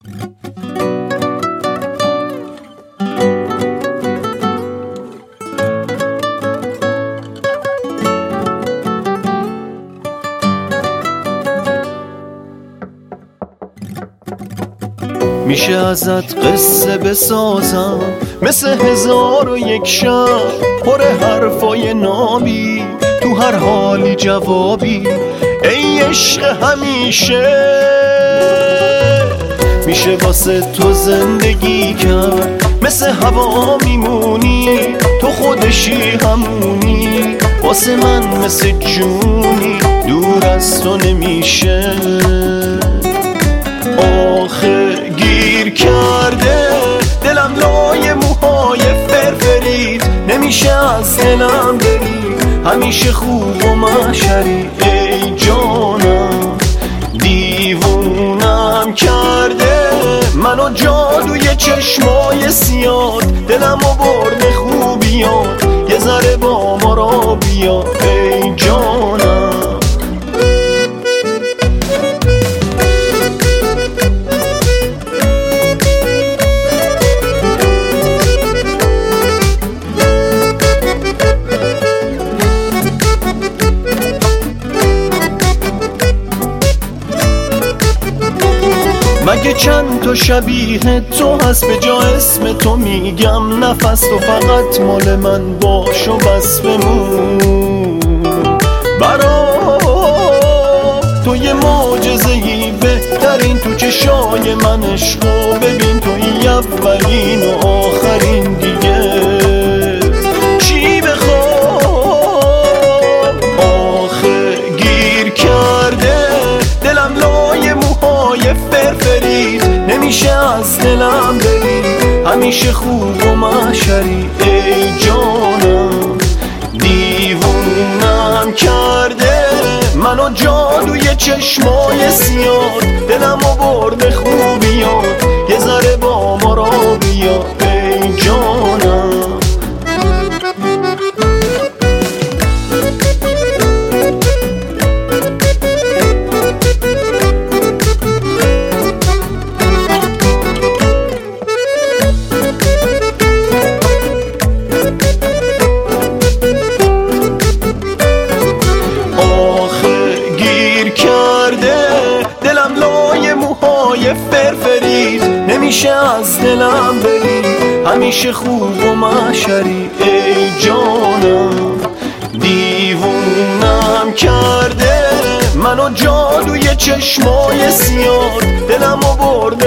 میشه ازت قصه بسازم مثل 1001 شب، پر حرفای نابی، تو هر حالی جوابی، ای عشق همیشه. میشه واسه تو زندگی کرد، مثل هوا میمونی، تو خودشی همونی، واسه من مثل جونی، دور از تو نمیشه. آخه گیر کرده دلم لای موهای فرفریت، نمیشه از دلم بری، همیشه خوب و محشری. ای جانم دیوونم کرده منو جادوی چشمای سیاد، دلمو برده خوبیات، یه ذره با ما را بیا. ای جانم مگه چند تا شبیه تو هست، به جا اسم تو میگم نفس، تو فقط مال من باش و بس بمون. برام تو یه معجزه‌ای، بهترین تو چشای من عشقو ببین، توی اولین و آخرین دیگه چی بخوام. آخه گیر کرده دلم لای موهای فرفریت، نمیشه از دلم بری، همیشه خوب و محشری. ای جانم دیوونم کرده منو جادوی چشمای سیاد، دلمو برده خوبیات، یه ذره با ما را بیا. ای جانم فرفریت، نمیشه از دلم بری، همیشه خوب و محشری. ای جانم دیوونم کرده منو جادوی چشمای سیاد، دلمو برده